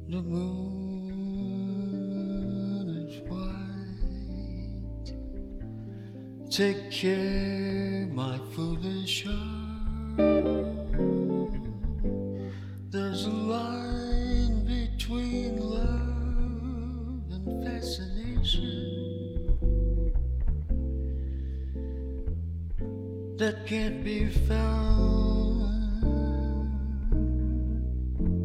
The moon is white. Take care, my foolish heart. There's a line between love and fascination that can't be found